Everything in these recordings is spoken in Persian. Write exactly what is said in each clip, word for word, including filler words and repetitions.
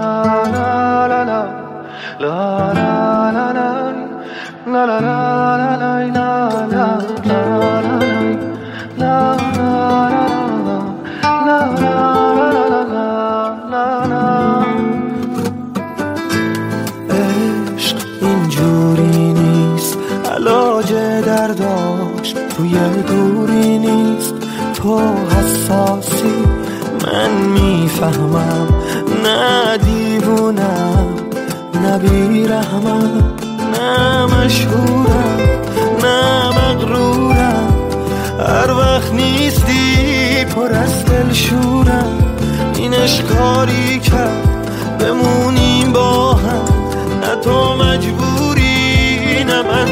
عشق اینجوری نیست، علاج درداش توی دوری نیست. تو حساسی من میفهمم، نه دیوونم نه بیرحمم، نه مشهورم نه مغرورم. هر وقت نیستی پر از دلشورم. این عشقاری کرد بمونیم با هم، نه تو مجبوری نه من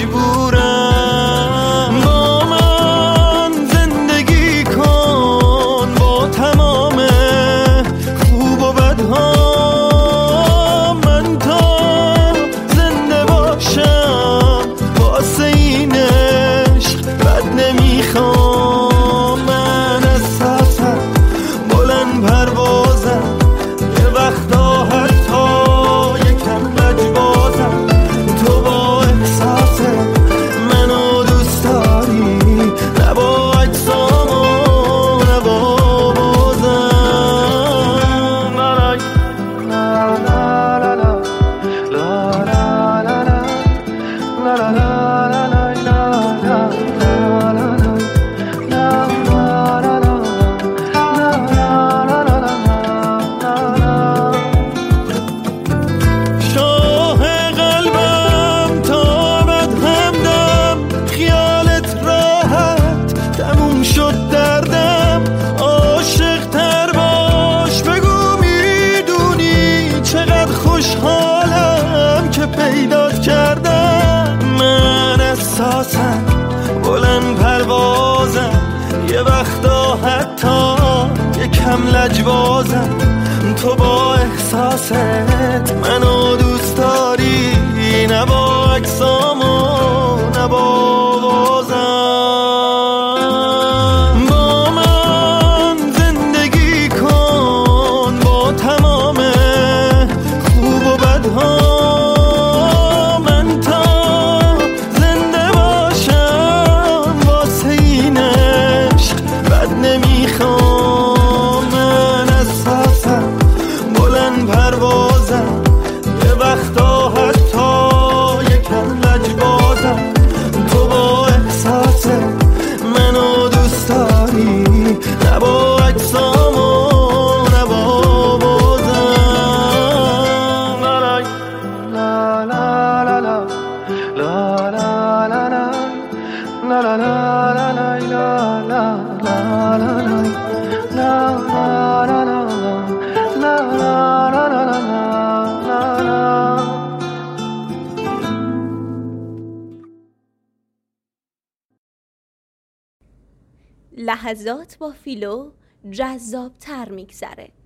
مجبورم. با من زندگی کن با تمام خوب و بدها، من تا زنده باشم واسه این عشق بد نمیخوام. من احساسم بلند پروازم، یه وقتا حتی یکم لجبازم. تو با احساس منو دوست داری، نه با اجسام و نه با بازم. لا لا لا لا لا لا لا لا لا لا لا لا خوشحالم که پیدات کردم. من احساسم بلند پروازم، یه وقتا حتی یکم لجبازم. تو با احساست منو دوست داری، نه با اجسام و نه با بازم. با من زندگی کن با تمام من تا زنده باشم واسه این عشق بد نمیخوام. من احساسم بلند پروازم، یه وقتا حتی یکم لجبازم. تو با احساس منو دوست داری، نه با اجسام و نه با بازم. La la la la la la la la la la la la la la la la la. لحظات با فیلو جذاب تر میگذره.